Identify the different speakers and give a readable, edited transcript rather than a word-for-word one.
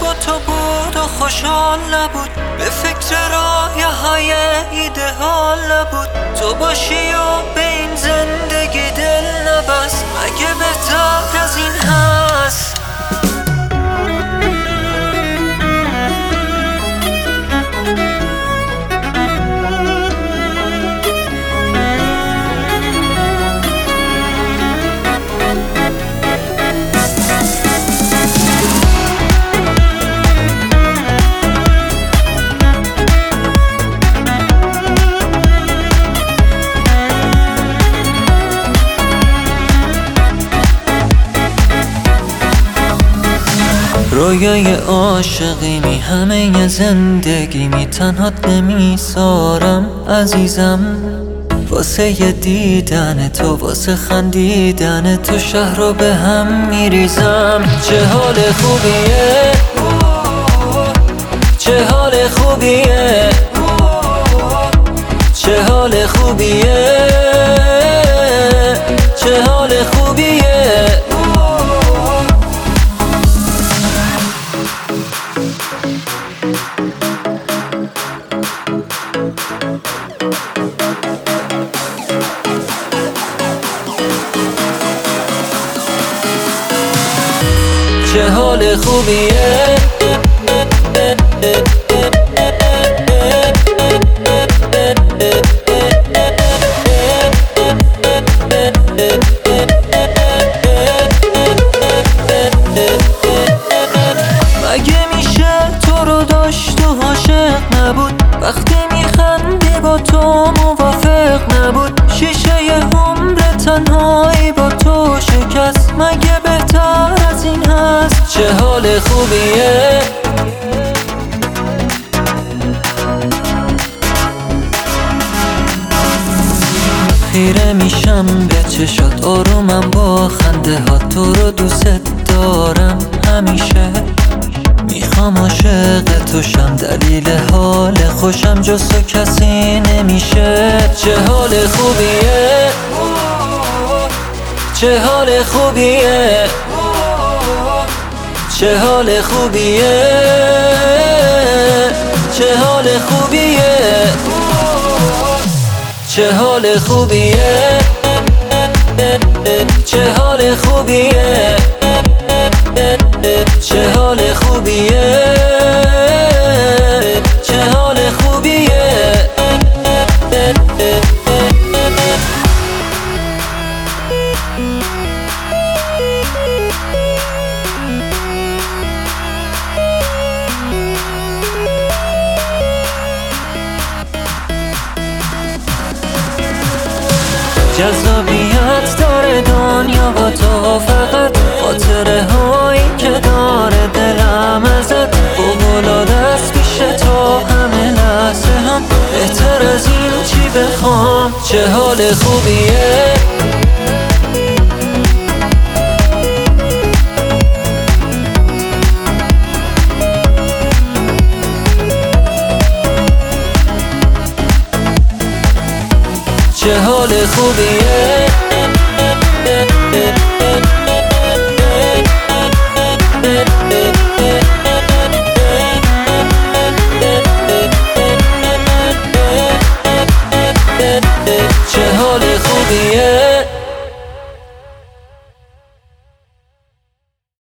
Speaker 1: با تو بود و خوشحال نبود، به فکر رایه‌های ایده‌آل نبود. تو باشی و به این زندگی دل نبست، مگه بهتر از این هست؟ رویای عاشقیمی همه زندگیمی، تنهات نمیسارم عزیزم. واسه دیدن تو، واسه خندیدن تو، شهر رو به هم میریزم. چه حال خوبیه، چه حال خوبیه، چه حال خوبیه، چه حال خوبیه. چه حال خوبیه، مگه میشه تو رو داشت و عاشق نبود؟ وقتی میخندی با تو موافق نبود. شیشه عمر تنهایی با تو شکست، مگه بهتر از این هست؟ چه حال خوبیه، خیره میشم به چشات، آرومم با خنده ها. تو رو دوست دارم همیشه، میخوام عاشق تو شم، دلیل حال خوشم جز تو کسی نمیشه. چه حال خوبیه، چه حال خوبیه، چه حال خوبیه، چه حال خوبیه، چه حال خوبیه، چه حال خوبیه، چه حال خوبیه، چه حال خوبیه. جذابیت داره دنیا با تو، فقط خاطره هایی که داره دلم ازت. فوق‌العاده است پیش تو همه لحظه هم، بهتر از این چی بخوام؟ چه حال خوبیه، چه حال خوبیه.